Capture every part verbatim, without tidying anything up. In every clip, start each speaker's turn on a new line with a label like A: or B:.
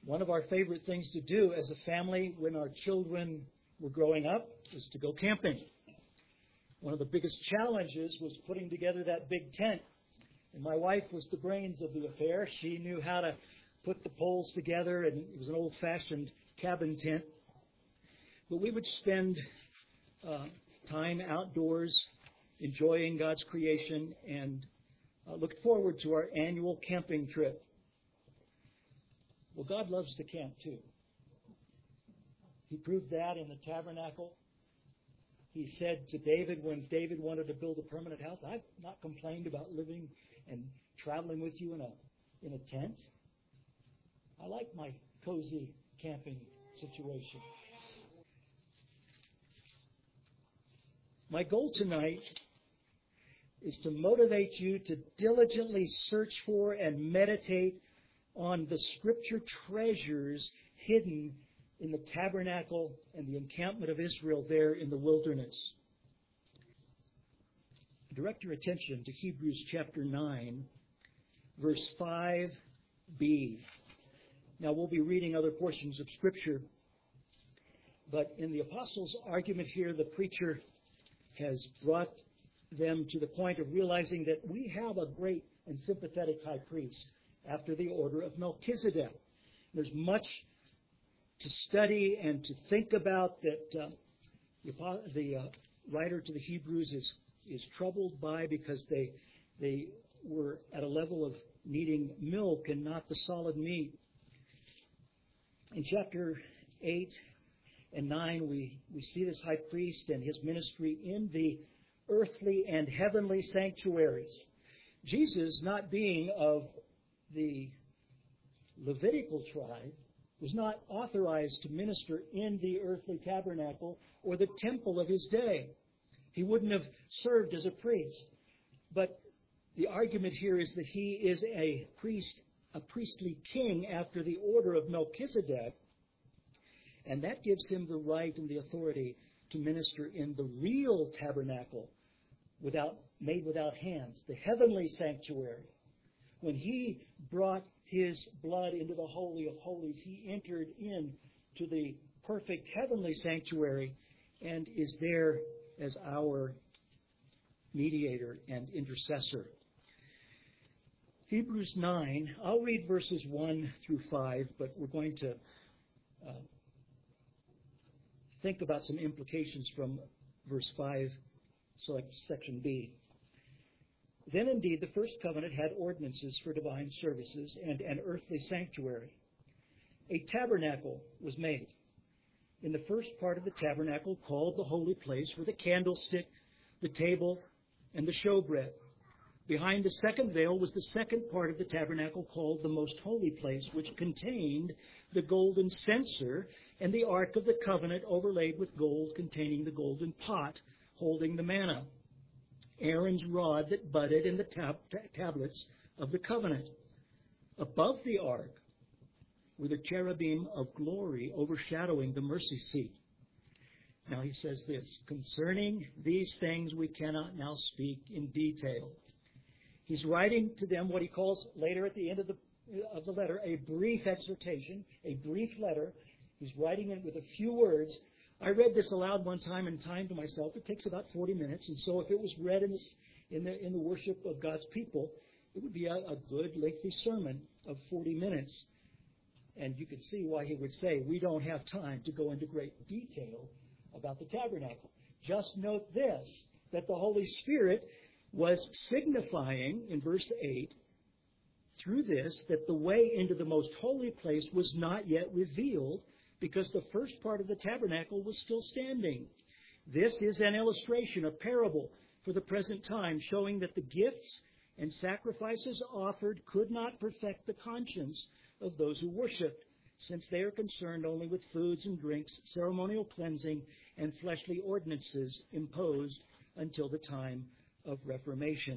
A: One of our favorite things to do as a family when our children were growing up was to go camping. One of the biggest challenges was putting together that big tent. And my wife was the brains of the affair. She knew how to put the poles together, and it was an old-fashioned cabin tent. But we would spend uh, time outdoors enjoying God's creation and uh, looked forward to our annual camping trip. Well, God loves to camp too. He proved that in the tabernacle. He said to David when David wanted to build a permanent house, I've not complained about living and traveling with you in a in a tent. I like my cozy camping situation. My goal tonight is to motivate you to diligently search for and meditate on the Scripture treasures hidden in the tabernacle and the encampment of Israel there in the wilderness. Direct your attention to Hebrews chapter nine, verse five b. Now, we'll be reading other portions of Scripture, but in the apostles' argument here, the preacher has brought them to the point of realizing that we have a great and sympathetic high priest after the order of Melchizedek. There's much to study and to think about that uh, the, the uh, writer to the Hebrews is is troubled by, because they they were at a level of needing milk and not the solid meat. In chapter eight and nine, we, we see this high priest and his ministry in the earthly and heavenly sanctuaries. Jesus, not being of the Levitical tribe, was not authorized to minister in the earthly tabernacle or the temple of his day. He wouldn't have served as a priest. But the argument here is that he is a priest, a priestly king after the order of Melchizedek, and that gives him the right and the authority to minister in the real tabernacle without made without hands, the heavenly sanctuary. When he brought his blood into the Holy of Holies, he entered into the perfect heavenly sanctuary and is there as our mediator and intercessor. Hebrews nine, I'll read verses one through five, but we're going to uh, think about some implications from verse five, select section B. Then indeed the first covenant had ordinances for divine services and an earthly sanctuary. A tabernacle was made. In the first part of the tabernacle, called the holy place, were the candlestick, the table, and the showbread. Behind the second veil was the second part of the tabernacle, called the most holy place, which contained the golden censer and the ark of the covenant overlaid with gold, containing the golden pot holding the manna, Aaron's rod that budded, and the tab- tablets of the covenant. Above the ark were the cherubim of glory overshadowing the mercy seat. Now he says this, concerning these things we cannot now speak in detail. He's writing to them what he calls later at the end of the of the letter a brief exhortation, a brief letter. He's writing it with a few words. I read this aloud one time in time to myself. It takes about forty minutes, and so if it was read in, this, in the in the worship of God's people, it would be a, a good lengthy sermon of forty minutes. And you can see why he would say, we don't have time to go into great detail about the tabernacle. Just note this, that the Holy Spirit was signifying in verse eight, through this, that the way into the most holy place was not yet revealed, because the first part of the tabernacle was still standing. This is an illustration, a parable for the present time, showing that the gifts and sacrifices offered could not perfect the conscience of those who worshipped, since they are concerned only with foods and drinks, ceremonial cleansing, and fleshly ordinances imposed until the time of Reformation.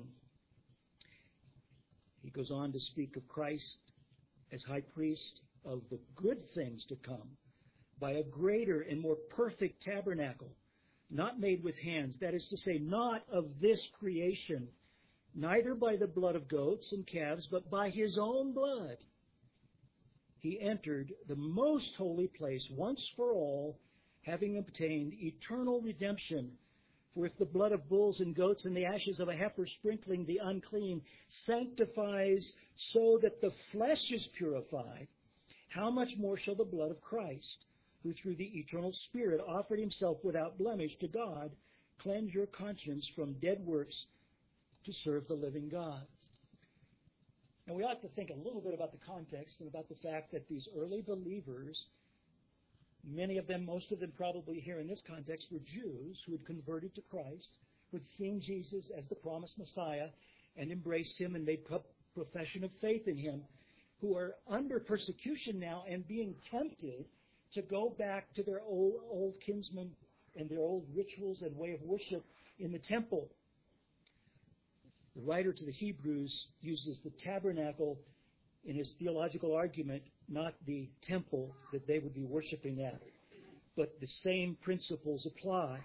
A: He goes on to speak of Christ as high priest of the good things to come by a greater and more perfect tabernacle, not made with hands, that is to say, not of this creation, neither by the blood of goats and calves, but by his own blood. he entered the most holy place once for all, having obtained eternal redemption. For if the blood of bulls and goats and the ashes of a heifer sprinkling the unclean sanctifies so that the flesh is purified, how much more shall the blood of Christ, who through the eternal Spirit offered himself without blemish to God, cleanse your conscience from dead works to serve the living God. Now we ought to think a little bit about the context and about the fact that these early believers, many of them, most of them probably here in this context, were Jews who had converted to Christ, who had seen Jesus as the promised Messiah and embraced him and made profession of faith in him, who are under persecution now and being tempted to go back to their old, old kinsmen and their old rituals and way of worship in the temple. The writer to the Hebrews uses the tabernacle in his theological argument, not the temple that they would be worshiping at. But the same principles apply.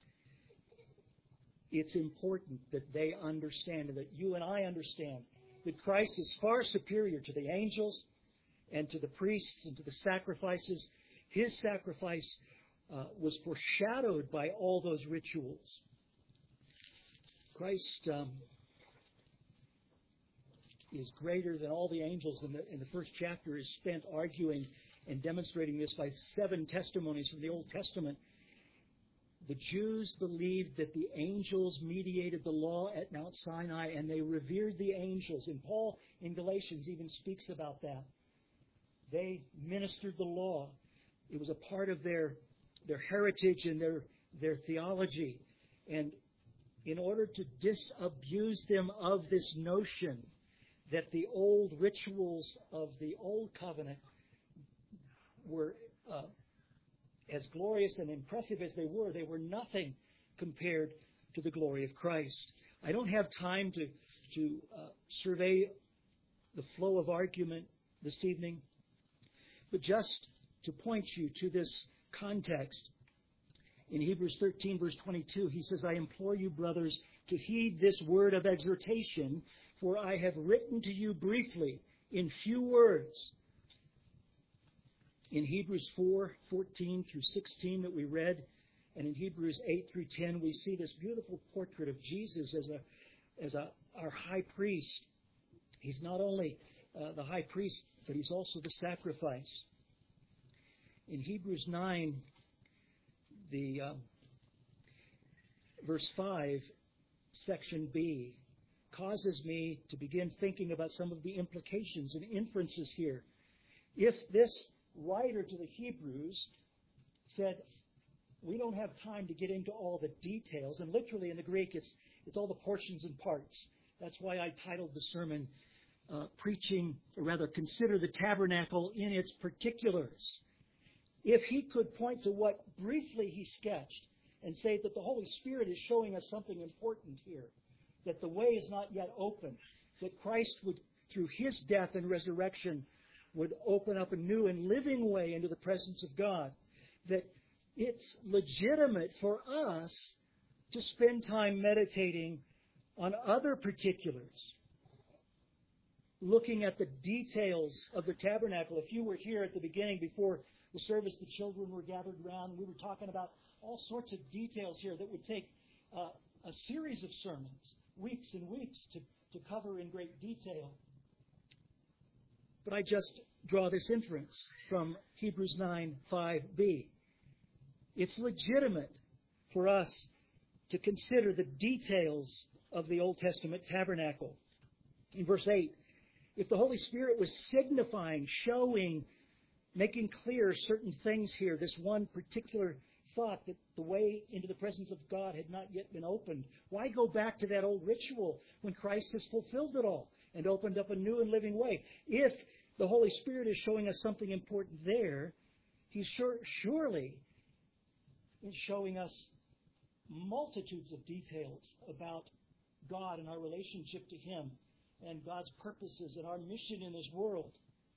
A: It's important that they understand, and that you and I understand, that Christ is far superior to the angels and to the priests and to the sacrifices. His sacrifice uh, was foreshadowed by all those rituals. Christ um, is greater than all the angels. In the, in the first chapter is spent arguing and demonstrating this by seven testimonies from the Old Testament. The Jews believed that the angels mediated the law at Mount Sinai, and they revered the angels. And Paul in Galatians even speaks about that. They ministered the law. It was a part of their their heritage and their their theology. And in order to disabuse them of this notion that the old rituals of the Old Covenant were uh, as glorious and impressive as they were, they were nothing compared to the glory of Christ. I don't have time to, to uh, survey the flow of argument this evening, but just to point you to this context. In Hebrews thirteen, verse twenty-two, he says, I implore you, brothers, to heed this word of exhortation, for I have written to you briefly, in few words. In Hebrews four, fourteen through sixteen that we read, and in Hebrews eight through ten, we see this beautiful portrait of Jesus as a, as a, our high priest. He's not only uh, the high priest, but he's also the sacrifice. In Hebrews nine, the uh, verse five, section B, causes me to begin thinking about some of the implications and inferences here. If this writer to the Hebrews said, we don't have time to get into all the details, and literally in the Greek it's it's all the portions and parts. That's why I titled the sermon, uh, Preaching, or rather, Consider the Tabernacle in its Particulars. If he could point to what briefly he sketched and say that the Holy Spirit is showing us something important here, that the way is not yet open, that Christ would, through his death and resurrection, would open up a new and living way into the presence of God, that it's legitimate for us to spend time meditating on other particulars, looking at the details of the tabernacle. If you were here at the beginning before the service, the children were gathered around, and we were talking about all sorts of details here that would take uh, a series of sermons, weeks and weeks, to, to cover in great detail. But I just draw this inference from Hebrews nine, five b. It's legitimate for us to consider the details of the Old Testament tabernacle. In verse eight, if the Holy Spirit was signifying, showing, making clear certain things here, this one particular thought that the way into the presence of God had not yet been opened, why go back to that old ritual when Christ has fulfilled it all and opened up a new and living way? If the Holy Spirit is showing us something important there, He's sure, surely is showing us multitudes of details about God and our relationship to Him and God's purposes and our mission in this world.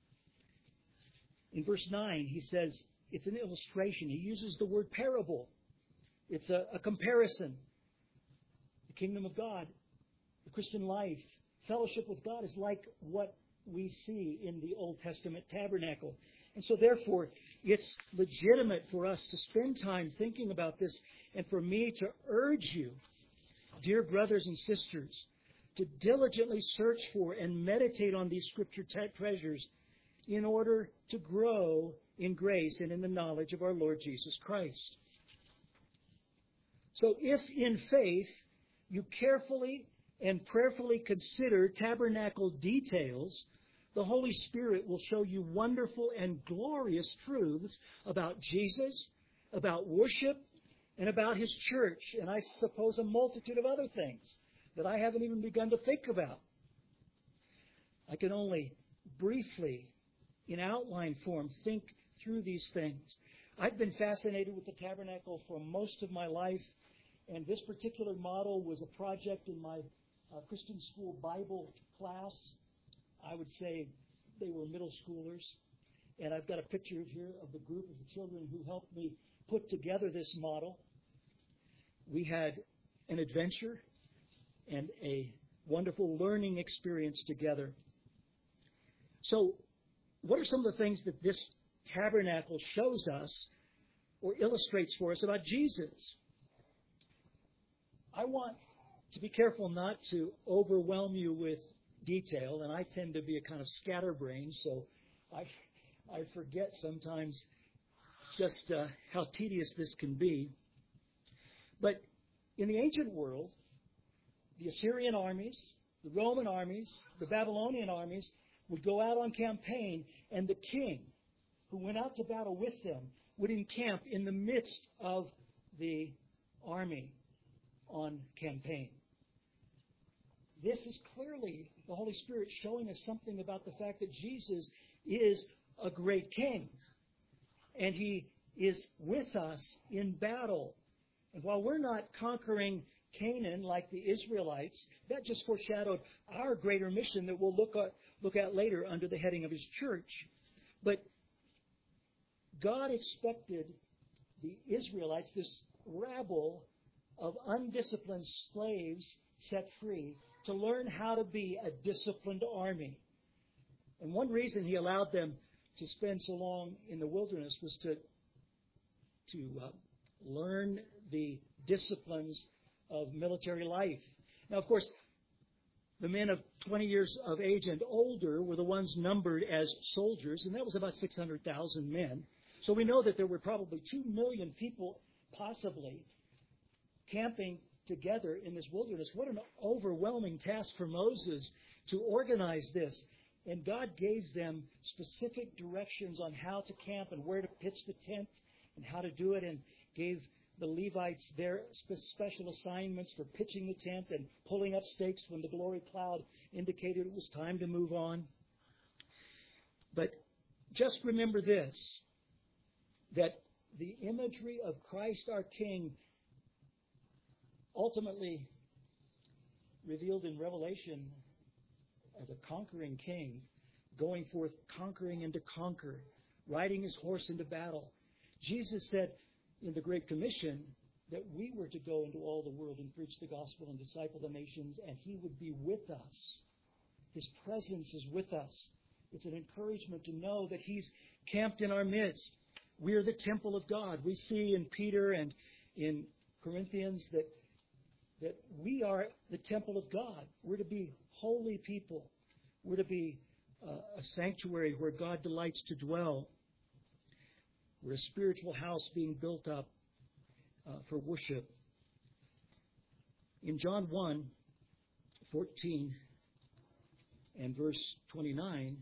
A: In verse nine, he says, it's an illustration. He uses the word parable. It's a, a comparison. The kingdom of God, the Christian life, fellowship with God is like what we see in the Old Testament tabernacle. And so therefore, it's legitimate for us to spend time thinking about this and for me to urge you, dear brothers and sisters, to diligently search for and meditate on these Scripture treasures in order to grow in grace and in the knowledge of our Lord Jesus Christ. So if in faith you carefully and prayerfully consider tabernacle details, the Holy Spirit will show you wonderful and glorious truths about Jesus, about worship, and about His church, and I suppose a multitude of other things that I haven't even begun to think about. I can only briefly, in outline form, think through these things. I've been fascinated with the tabernacle for most of my life, and this particular model was a project in my uh, Christian school Bible class. I would say they were middle schoolers, and I've got a picture here of the group of the children who helped me put together this model. We had an adventure and a wonderful learning experience together. So, what are some of the things that this tabernacle shows us or illustrates for us about Jesus? I want to be careful not to overwhelm you with detail, and I tend to be a kind of scatterbrain, so I, I forget sometimes just uh, how tedious this can be. But in the ancient world, the Assyrian armies, the Roman armies, the Babylonian armies would go out on campaign, and the king who went out to battle with them would encamp in the midst of the army on campaign. This is clearly the Holy Spirit showing us something about the fact that Jesus is a great king, and He is with us in battle. And while we're not conquering Canaan like the Israelites, that just foreshadowed our greater mission that we'll look at, look at later under the heading of His church. But God expected the Israelites, this rabble of undisciplined slaves set free, to learn how to be a disciplined army. And one reason He allowed them to spend so long in the wilderness was to, to uh, learn the disciplines of military life. Now, of course, the men of twenty years of age and older were the ones numbered as soldiers, and that was about six hundred thousand men. So we know that there were probably two million people, possibly, camping together in this wilderness. What an overwhelming task for Moses to organize this. And God gave them specific directions on how to camp and where to pitch the tent and how to do it, and gave the Levites their special assignments for pitching the tent and pulling up stakes when the glory cloud indicated it was time to move on. But just remember this, that the imagery of Christ our King, ultimately revealed in Revelation as a conquering king, going forth conquering and to conquer, riding His horse into battle. Jesus said in the Great Commission that we were to go into all the world and preach the gospel and disciple the nations, and He would be with us. His presence is with us. It's an encouragement to know that He's camped in our midst. We are the temple of God. We see in Peter and in Corinthians that that we are the temple of God. We're to be holy people. We're to be uh, a sanctuary where God delights to dwell. We're a spiritual house being built up uh, for worship. In John one, fourteen and verse twenty-nine,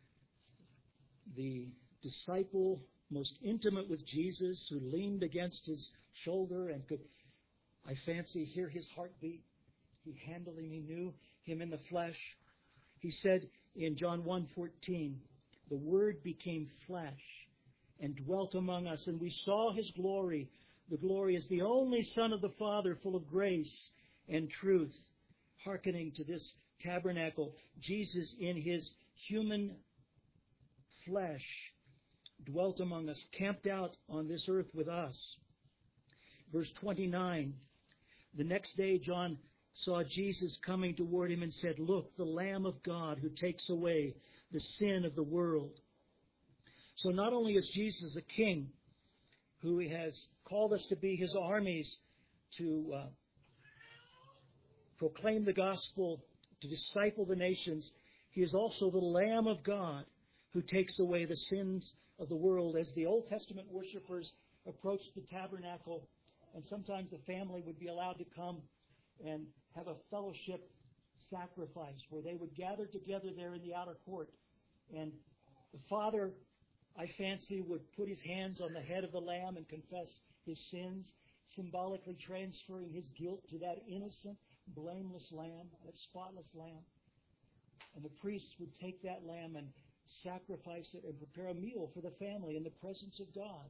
A: the disciple most intimate with Jesus, who leaned against His shoulder and could, I fancy, hear His heartbeat. He handily knew Him in the flesh. He said in John one fourteen, the Word became flesh and dwelt among us, and we saw His glory. The glory is the only Son of the Father, full of grace and truth. Hearkening to this tabernacle, Jesus in His human flesh dwelt among us, camped out on this earth with us. Verse twenty-nine, the next day John saw Jesus coming toward him and said, "Look, the Lamb of God who takes away the sin of the world. So not only is Jesus a king who has called us to be his armies, to uh, proclaim the gospel, to disciple the nations, he is also the Lamb of God who takes away the sins of the world. As the Old Testament worshipers approached the tabernacle, and sometimes the family would be allowed to come and have a fellowship sacrifice where they would gather together there in the outer court. And the father, I fancy, would put his hands on the head of the lamb and confess his sins, symbolically transferring his guilt to that innocent, blameless lamb, that spotless lamb. And the priests would take that lamb and sacrifice it and prepare a meal for the family in the presence of God.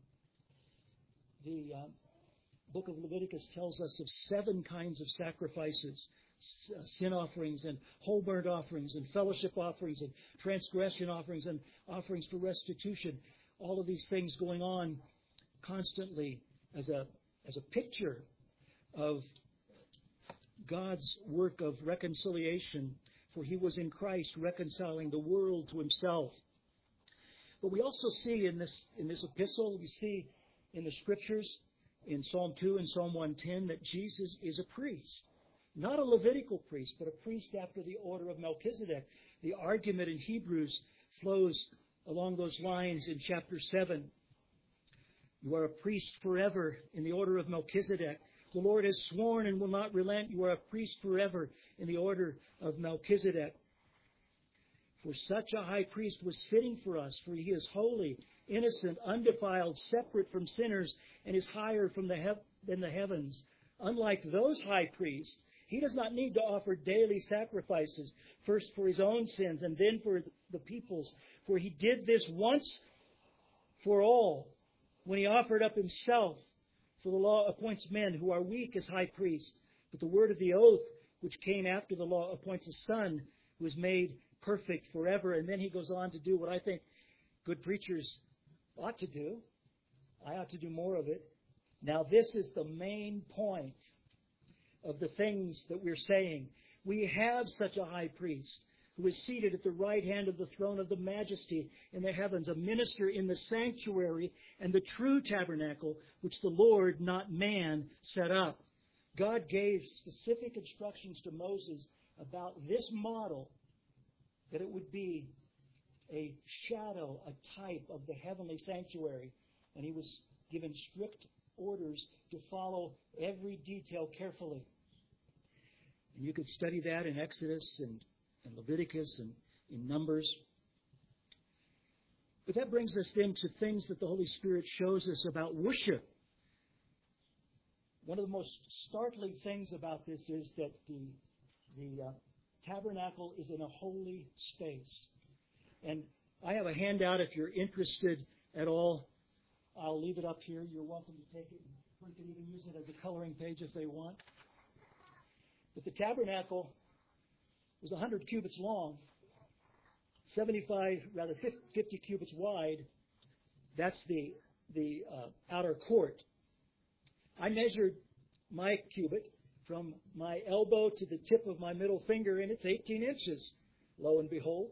A: The uh, book of Leviticus tells us of seven kinds of sacrifices: sin offerings and whole burnt offerings and fellowship offerings and transgression offerings and offerings for restitution. All of these things going on constantly as a as a picture of God's work of reconciliation, for he was in Christ reconciling the world to himself. But we also see in this in this epistle, we see in the Scriptures, in Psalm two and Psalm one ten, that Jesus is a priest. Not a Levitical priest, but a priest after the order of Melchizedek. The argument in Hebrews flows along those lines in chapter seven. You are a priest forever in the order of Melchizedek. The Lord has sworn and will not relent. You are a priest forever in the order of Melchizedek. For such a high priest was fitting for us, for he is holy, innocent, undefiled, separate from sinners, and is higher from the hev- than the heavens. Unlike those high priests, he does not need to offer daily sacrifices, first for his own sins and then for the people's. For he did this once for all, when he offered up himself. For the law appoints men who are weak as high priests. But the word of the oath, which came after the law, appoints a son who is made perfect forever. And then he goes on to do what I think good preachers ought to do. I ought to do more of it. Now this is the main point of the things that we're saying. We have such a high priest who is seated at the right hand of the throne of the majesty in the heavens, a minister in the sanctuary and the true tabernacle, which the Lord, not man, set up. God gave specific instructions to Moses about this model, that it would be a shadow, a type of the heavenly sanctuary. And he was given strict orders to follow every detail carefully. And you could study that in Exodus and, and Leviticus and in Numbers. But that brings us then to things that the Holy Spirit shows us about worship. One of the most startling things about this is that the, the uh, tabernacle is in a holy space. And I have a handout if you're interested at all. I'll leave it up here. You're welcome to take it. One can even use it as a coloring page if they want. But the tabernacle was one hundred cubits long, seventy-five, rather fifty cubits wide. That's the the uh, outer court. I measured my cubit from my elbow to the tip of my middle finger, and it's eighteen inches, lo and behold.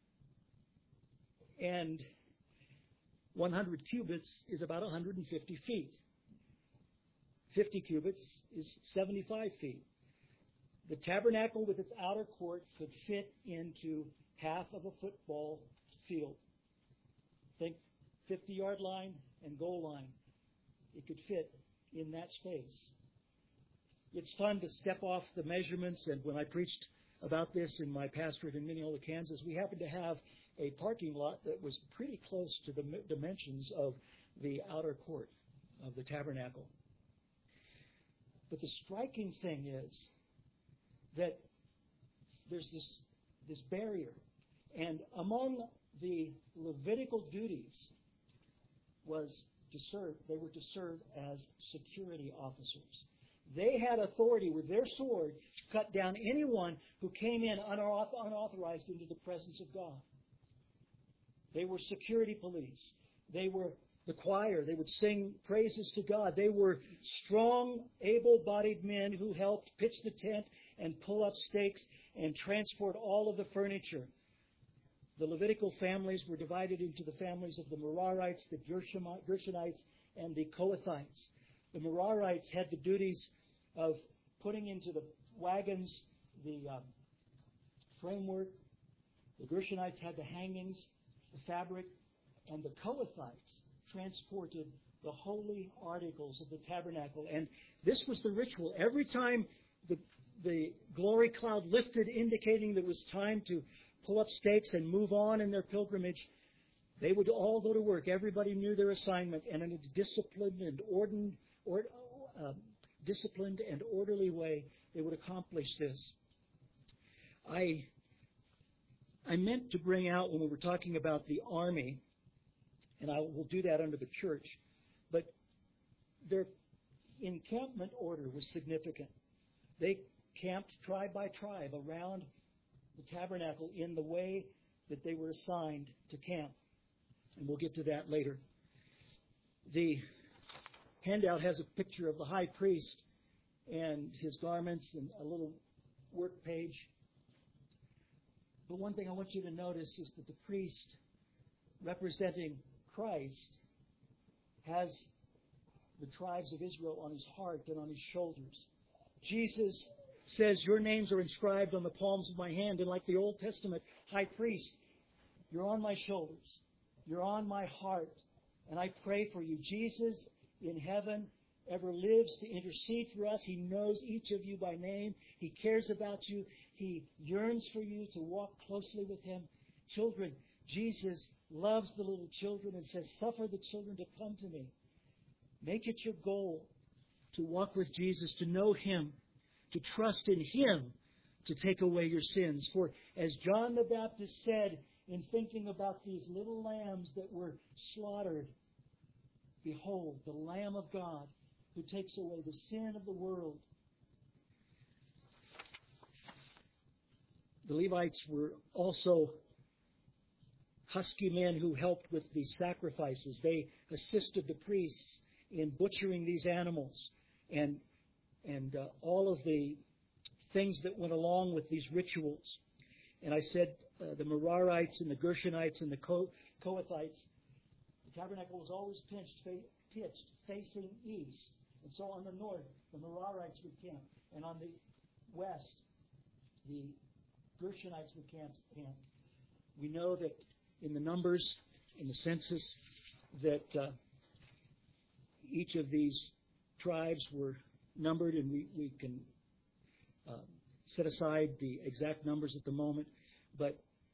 A: And one hundred cubits is about one hundred fifty feet. fifty cubits is seventy-five feet. The tabernacle with its outer court could fit into half of a football field. Think fifty-yard line and goal line. It could fit in that space. It's fun to step off the measurements, and when I preached about this in my pastorate in Mineola, Kansas, we happened to have a parking lot that was pretty close to the dimensions of the outer court of the tabernacle. But the striking thing is that there's this, this barrier. And among the Levitical duties was to serve, they were to serve as security officers. They had authority with their sword to cut down anyone who came in unauthor- unauthorized into the presence of God. They were security police. They were the choir. They would sing praises to God. They were strong, able-bodied men who helped pitch the tent and pull up stakes and transport all of the furniture. The Levitical families were divided into the families of the Merarites, the Gershonites, and the Kohathites. The Merarites had the duties of putting into the wagons the um, framework. The Gershonites had the hangings, the fabric, and the Kohathites transported the holy articles of the tabernacle. And this was the ritual. Every time the, the glory cloud lifted, indicating that it was time to pull up stakes and move on in their pilgrimage, they would all go to work. Everybody knew their assignment, and in a disciplined and ordered, or, uh, disciplined and orderly way, they would accomplish this. I I meant to bring out when we were talking about the army, and I will do that under the church, but their encampment order was significant. They camped tribe by tribe around the tabernacle in the way that they were assigned to camp. And we'll get to that later. The handout has a picture of the high priest and his garments and a little work page. But one thing I want you to notice is that the priest representing Christ has the tribes of Israel on his heart and on his shoulders. Jesus says, your names are inscribed on the palms of my hand, and like the Old Testament high priest, you're on my shoulders. You're on my heart. And I pray for you. Jesus in heaven ever lives to intercede for us. He knows each of you by name. He cares about you. He yearns for you to walk closely with Him. Children, Jesus loves the little children and says, suffer the children to come to me. Make it your goal to walk with Jesus, to know Him, to trust in Him to take away your sins. For as John the Baptist said in thinking about these little lambs that were slaughtered, behold, the Lamb of God who takes away the sin of the world. The Levites were also husky men who helped with the sacrifices. They assisted the priests in butchering these animals and and uh, all of the things that went along with these rituals. And I said uh, the Merarites and the Gershonites and the Ko- Kohathites, the tabernacle was always pitched, fa- pitched facing east. And so on the north, the Merarites would camp. And on the west, the Gershonites would camp. camp. We know that in the numbers, in the census, that uh, each of these tribes were numbered, and we, we can uh, set aside the exact numbers at the moment, but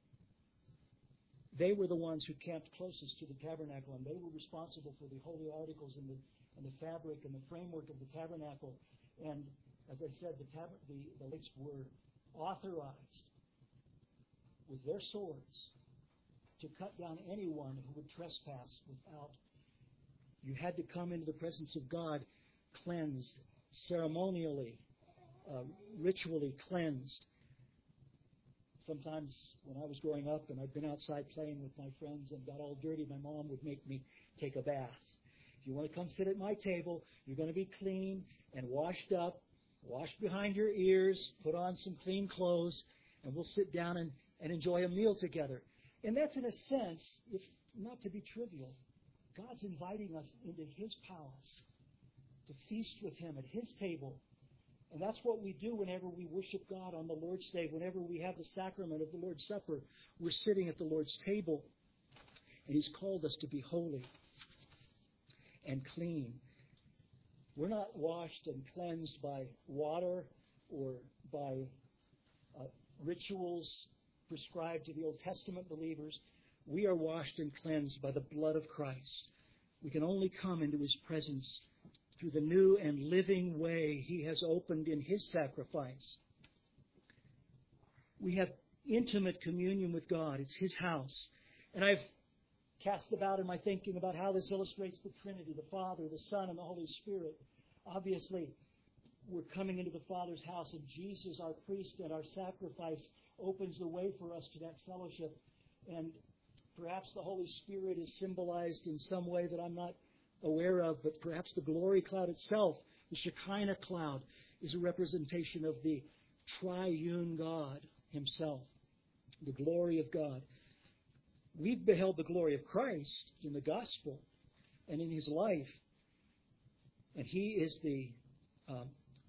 A: they were the ones who camped closest to the tabernacle, and they were responsible for the holy articles and the, and the fabric and the framework of the tabernacle. And as I said, the, tab- the, the Levites were authorized with their swords to cut down anyone who would trespass without. You had to come into the presence of God cleansed, ceremonially, uh, ritually cleansed. Sometimes when I was growing up and I'd been outside playing with my friends and got all dirty, my mom would make me take a bath. If you want to come sit at my table, you're going to be clean and washed up, washed behind your ears, put on some clean clothes, and we'll sit down and, and enjoy a meal together. And that's, in a sense, if not to be trivial, God's inviting us into His palace to feast with Him at His table. And that's what we do whenever we worship God on the Lord's Day. Whenever we have the sacrament of the Lord's Supper, we're sitting at the Lord's table. And He's called us to be holy and clean. We're not washed and cleansed by water or by uh, rituals prescribed to the Old Testament believers. We are washed and cleansed by the blood of Christ. We can only come into His presence through the new and living way He has opened in His sacrifice. We have intimate communion with God. It's His house. And I've cast about in my thinking about how this illustrates the Trinity, the Father, the Son, and the Holy Spirit. Obviously, we're coming into the Father's house, and Jesus, our priest and our sacrifice, opens the way for us to that fellowship. And perhaps the Holy Spirit is symbolized in some way that I'm not aware of, but perhaps the glory cloud itself, the Shekinah cloud, is a representation of the triune God Himself, the glory of God. We've beheld the glory of Christ in the gospel and in his life. And he is the um,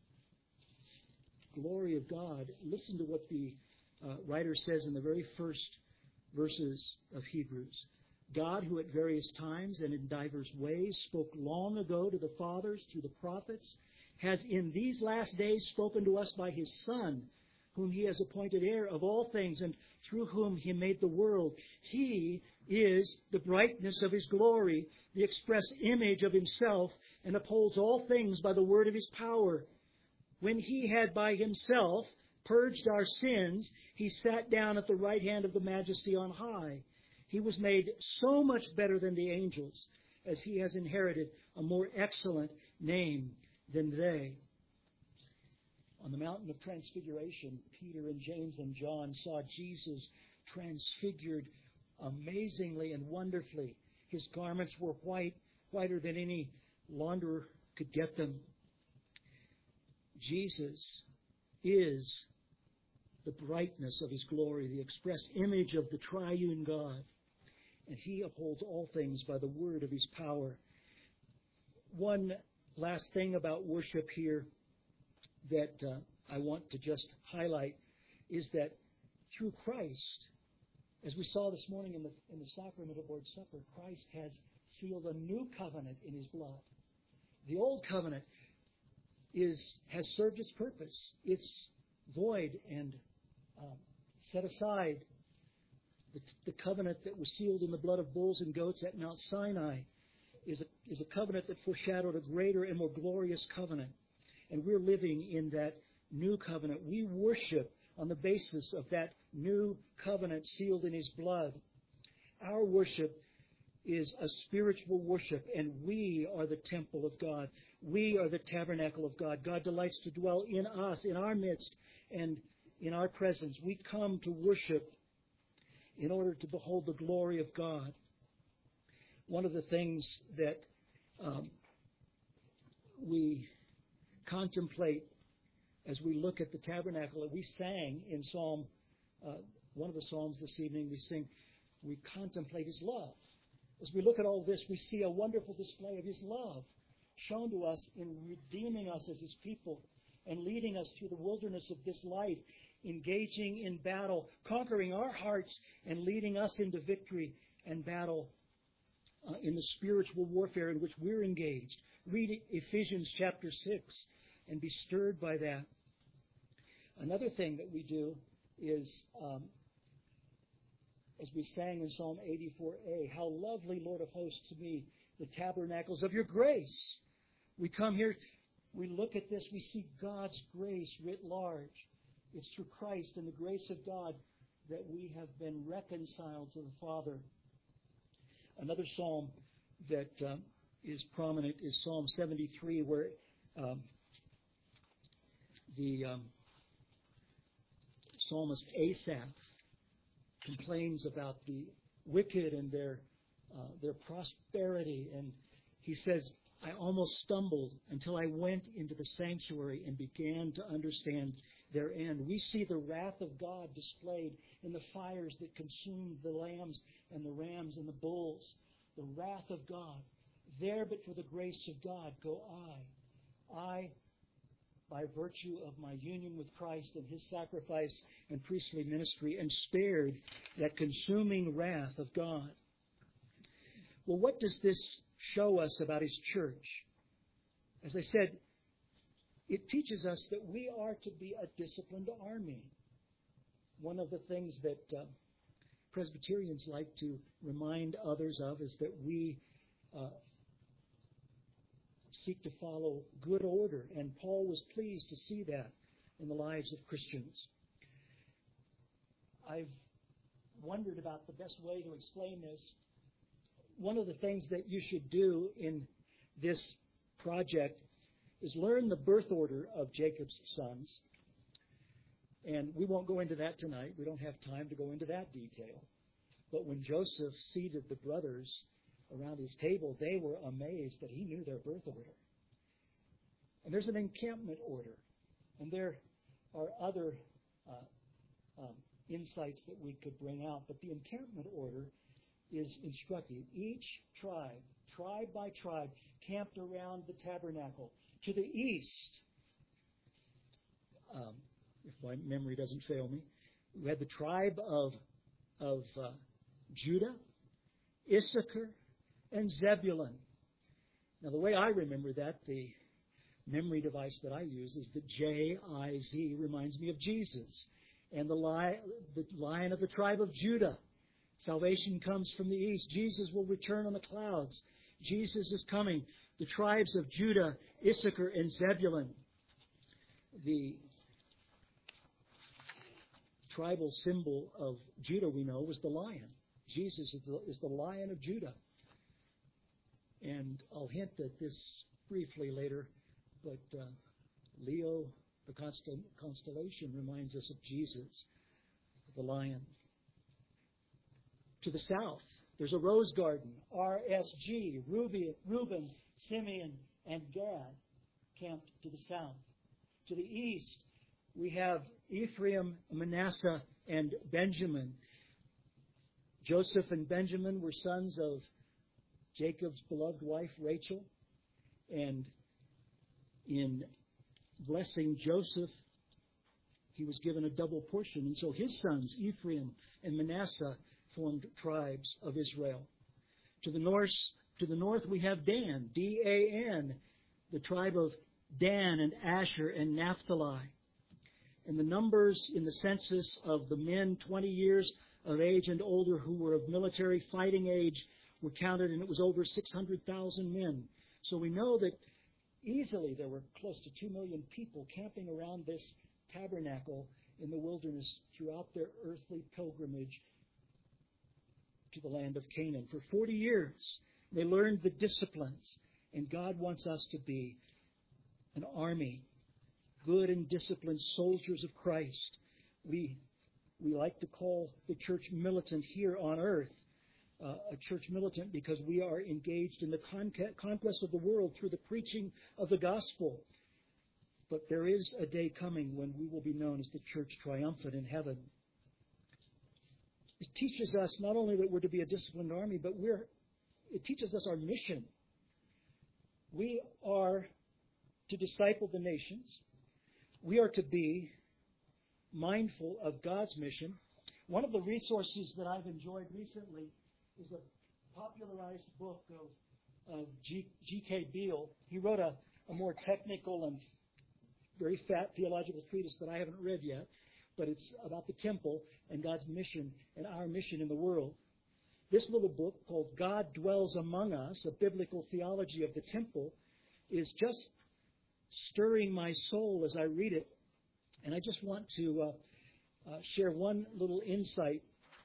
A: glory of God. Listen to what the uh, writer says in the very first verses of Hebrews. God, who at various times and in divers ways spoke long ago to the fathers through the prophets, has in these last days spoken to us by his Son, whom he has appointed heir of all things, and through whom he made the world. He is the brightness of his glory, the express image of himself, and upholds all things by the word of his power. When he had by himself purged our sins, he sat down at the right hand of the Majesty on high. He was made so much better than the angels, as he has inherited a more excellent name than they. On the mountain of transfiguration, Peter and James and John saw Jesus transfigured amazingly and wonderfully. His garments were white, whiter than any launderer could get them. Jesus is the brightness of his glory, the express image of the triune God. And he upholds all things by the word of his power. One last thing about worship here that uh, I want to just highlight is that through Christ, as we saw this morning in the, in the sacrament of Lord's Supper, Christ has sealed a new covenant in his blood. The old covenant is has served its purpose. It's void and um, set aside. The, the covenant that was sealed in the blood of bulls and goats at Mount Sinai is a, is a covenant that foreshadowed a greater and more glorious covenant. And we're living in that new covenant. We worship on the basis of that new covenant sealed in his blood. Our worship is a spiritual worship, and we are the temple of God. We are the tabernacle of God. God delights to dwell in us, in our midst, and in our presence. We come to worship in order to behold the glory of God. One of the things that um, we contemplate as we look at the tabernacle, that we sang in Psalm, uh, one of the Psalms this evening, we sing, we contemplate his love. As we look at all this, we see a wonderful display of his love shown to us in redeeming us as his people and leading us through the wilderness of this life, engaging in battle, conquering our hearts, and leading us into victory and battle uh, in the spiritual warfare in which we're engaged. Read Ephesians chapter six and be stirred by that. Another thing that we do is, um, as we sang in Psalm eighty-four A, how lovely, Lord of hosts, to me, the tabernacles of your grace. We come here, we look at this, we see God's grace writ large. It's through Christ and the grace of God that we have been reconciled to the Father. Another psalm that um, is prominent is Psalm seventy-three, where um, the um, psalmist Asaph complains about the wicked and their uh, their prosperity, and he says, I almost stumbled until I went into the sanctuary and began to understand their end. We see the wrath of God displayed in the fires that consumed the lambs and the rams and the bulls. The wrath of God. There, but for the grace of God, go I. I, by virtue of my union with Christ and his sacrifice and priestly ministry, am spared that consuming wrath of God. Well, what does this show us about his church? As I said, it teaches us that we are to be a disciplined army. One of the things that uh, Presbyterians like to remind others of is that we uh, seek to follow good order, and Paul was pleased to see that in the lives of Christians. I've wondered about the best way to explain this. One of the things that you should do in this project is learn the birth order of Jacob's sons. And we won't go into that tonight. We don't have time to go into that detail. But when Joseph seated the brothers around his table, they were amazed that he knew their birth order. And there's an encampment order. And there are other uh, um, insights that we could bring out. But the encampment order is instructive. Each tribe, tribe by tribe, camped around the tabernacle. To the east, um, if my memory doesn't fail me, we had the tribe of, of uh, Judah, Issachar, and Zebulun. Now, the way I remember that, the memory device that I use is the J I Z reminds me of Jesus. And the lion, the lion of the tribe of Judah. Salvation comes from the east. Jesus will return on the clouds. Jesus is coming. The tribes of Judah, Issachar, and Zebulun. The tribal symbol of Judah, we know, was the lion. Jesus is the, is the Lion of Judah. And I'll hint at this briefly later, but uh, Leo, the constel- constellation, reminds us of Jesus, the lion. To the south, there's a rose garden. R S G, Reuben, Reuben, Simeon, and Gad camped to the south. To the east, we have Ephraim, Manasseh, and Benjamin. Joseph and Benjamin were sons of Jacob's beloved wife, Rachel. And in blessing Joseph, he was given a double portion. And so his sons, Ephraim and Manasseh, formed tribes of Israel. To the north, to the north we have Dan, D A N, the tribe of Dan and Asher and Naphtali. And the numbers in the census of the men twenty years of age and older who were of military fighting age were counted, and it was over six hundred thousand men. So we know that easily there were close to two million people camping around this tabernacle in the wilderness throughout their earthly pilgrimage to the land of Canaan. For forty years, they learned the disciplines, and God wants us to be an army, good and disciplined soldiers of Christ. We we like to call the church militant here on earth, uh, a church militant because we are engaged in the conquest of the world through the preaching of the gospel. But there is a day coming when we will be known as the church triumphant in heaven. It teaches us not only that we're to be a disciplined army, but we're it teaches us our mission. We are to disciple the nations. We are to be mindful of God's mission. One of the resources that I've enjoyed recently is a popularized book of, of G, G.K. Beale. He wrote a, a more technical and very fat theological treatise that I haven't read yet, but it's about the temple and God's mission and our mission in the world. This little book called God Dwells Among Us, a biblical theology of the temple, is just stirring my soul as I read it. And I just want to uh, uh, share one little insight.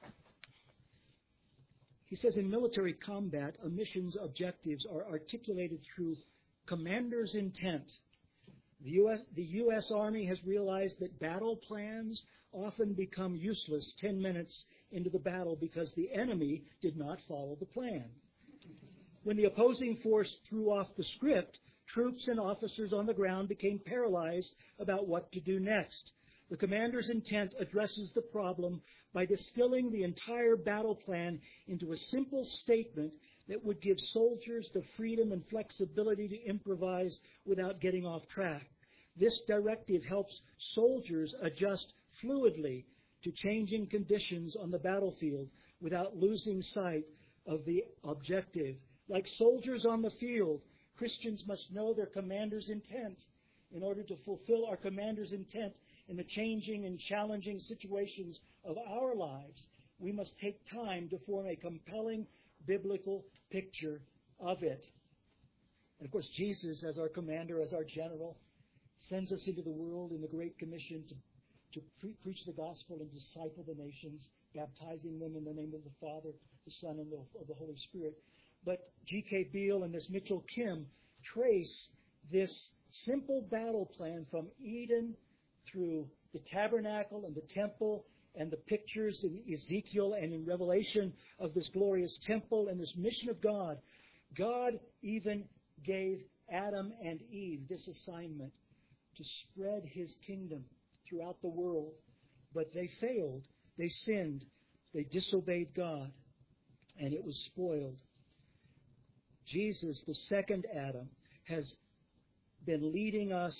A: He says in military combat, a mission's objectives are articulated through commander's intent. The U S, the U S Army has realized that battle plans often become useless ten minutes into the battle because the enemy did not follow the plan. When the opposing force threw off the script, troops and officers on the ground became paralyzed about what to do next. The commander's intent addresses the problem by distilling the entire battle plan into a simple statement that would give soldiers the freedom and flexibility to improvise without getting off track. This directive helps soldiers adjust fluidly to changing conditions on the battlefield without losing sight of the objective. Like soldiers on the field, Christians must know their commander's intent. In order to fulfill our commander's intent in the changing and challenging situations of our lives, we must take time to form a compelling biblical picture of it. And of course, Jesus, as our commander, as our general, sends us into the world in the Great Commission to, to pre- preach the gospel and disciple the nations, baptizing them in the name of the Father, the Son, and the, of the Holy Spirit. But G K. Beale and this Mitchell Kim trace this simple battle plan from Eden through the tabernacle and the temple and the pictures in Ezekiel and in Revelation of this glorious temple and this mission of God. God even gave Adam and Eve this assignment to spread His kingdom throughout the world. But they failed. They sinned. They disobeyed God. and it was spoiled. Jesus, the second Adam, has been leading us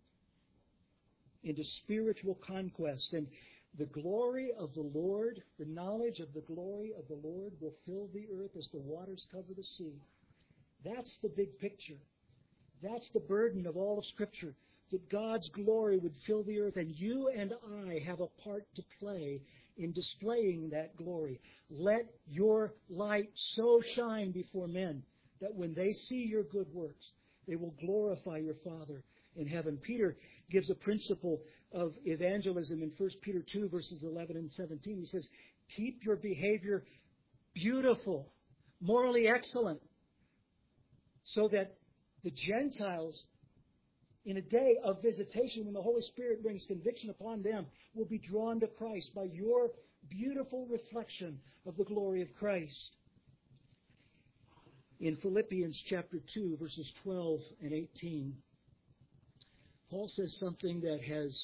A: into spiritual conquest. And the glory of the Lord, the knowledge of the glory of the Lord will fill the earth as the waters cover the sea. That's the big picture. That's the burden of all of Scripture, that God's glory would fill the earth, and you and I have a part to play in displaying that glory. Let your light so shine before men that when they see your good works, they will glorify your Father in heaven. Peter gives a principle of evangelism in First Peter two, verses eleven and seventeen. He says, keep your behavior beautiful, morally excellent, so that the Gentiles, in a day of visitation, when the Holy Spirit brings conviction upon them, will be drawn to Christ by your beautiful reflection of the glory of Christ. In Philippians chapter two, verses twelve and eighteen, Paul says something that has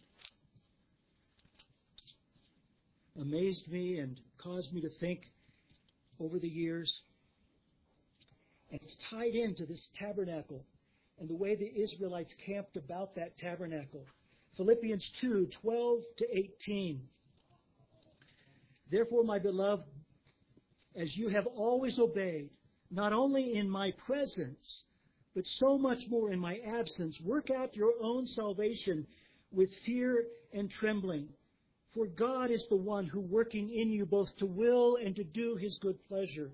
A: amazed me and caused me to think over the years. And it's tied into this tabernacle and the way the Israelites camped about that tabernacle. Philippians two, twelve to eighteen. Therefore, my beloved, as you have always obeyed, not only in my presence, but so much more in my absence, work out your own salvation with fear and trembling. For God is the one who working in you both to will and to do His good pleasure.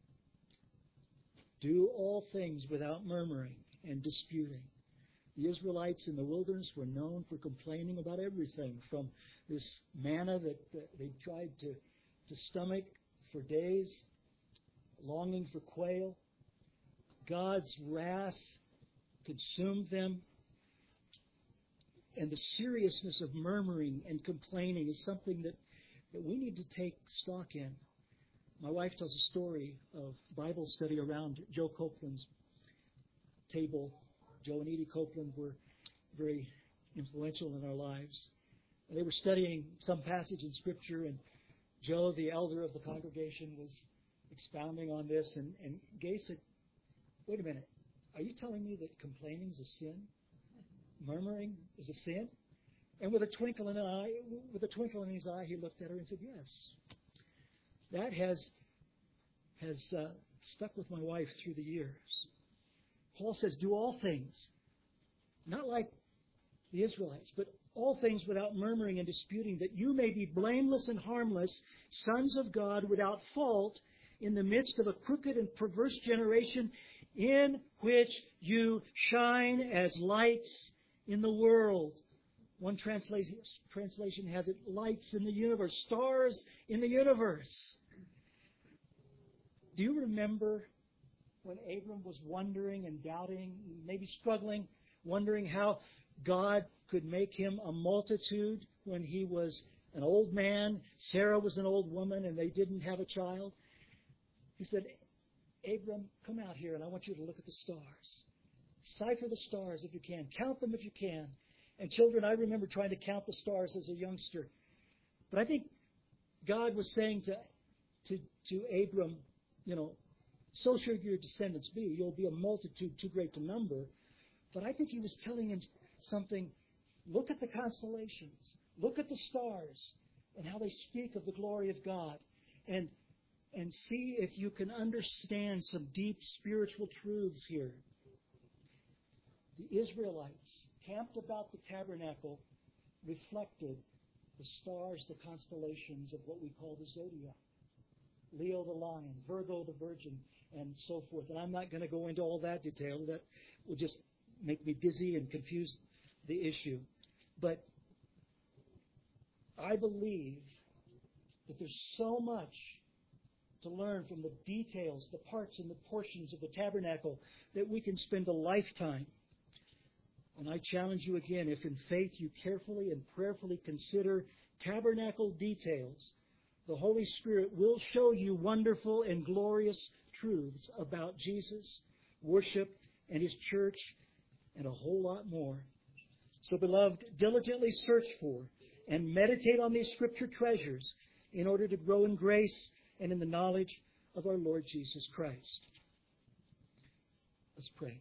A: Do all things without murmuring and disputing. The Israelites in the wilderness were known for complaining about everything, from this manna that, that they tried to, to stomach for days, longing for quail. God's wrath consumed them. And the seriousness of murmuring and complaining is something that, that we need to take stock in. My wife tells a story of Bible study around Joe Copeland's table. Joe and Edie Copeland were very influential in our lives. And they were studying some passage in Scripture, and Joe, the elder of the congregation, was expounding on this, and, and Gay said, wait a minute, are you telling me that complaining is a sin? Murmuring is a sin? And with a twinkle in an eye, with a twinkle in his eye, he looked at her and said, yes. That has has uh, stuck with my wife through the years. Paul says, do all things, not like the Israelites, but all things without murmuring and disputing, that you may be blameless and harmless, sons of God without fault, in the midst of a crooked and perverse generation, in which you shine as lights in the world. One translation, translation has it, lights in the universe, stars in the universe. Do you remember when Abram was wondering and doubting, maybe struggling, wondering how God could make him a multitude when he was an old man? Sarah was an old woman and they didn't have a child. He said, Abram, come out here and I want you to look at the stars. Cipher the stars if you can. Count them if you can. And children, I remember trying to count the stars as a youngster. But I think God was saying to, to, to Abram, you know, so shall your descendants be. You'll be a multitude too great to number. But I think he was telling him something. Look at the constellations. Look at the stars and how they speak of the glory of God. And, and see if you can understand some deep spiritual truths here. The Israelites, camped about the tabernacle, reflected the stars, the constellations of what we call the zodiac. Leo the lion, Virgo the virgin, and so forth. And I'm not going to go into all that detail. That will just make me dizzy and confuse the issue. But I believe that there's so much to learn from the details, the parts and the portions of the tabernacle, that we can spend a lifetime. And I challenge you again, if in faith you carefully and prayerfully consider tabernacle details, the Holy Spirit will show you wonderful and glorious truths about Jesus, worship, and His church, and a whole lot more. So, beloved, diligently search for and meditate on these Scripture treasures in order to grow in grace and in the knowledge of our Lord Jesus Christ. Let's pray.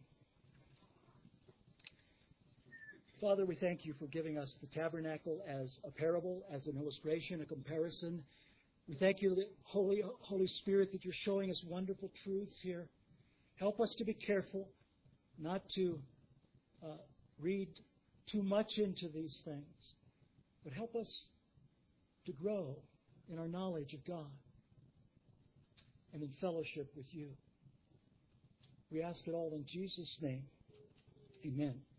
A: Father, we thank you for giving us the tabernacle as a parable, as an illustration, a comparison. We thank you, that Holy, Holy Spirit, that you're showing us wonderful truths here. Help us to be careful not to uh, read too much into these things, but help us to grow in our knowledge of God and in fellowship with you. We ask it all in Jesus' name. Amen.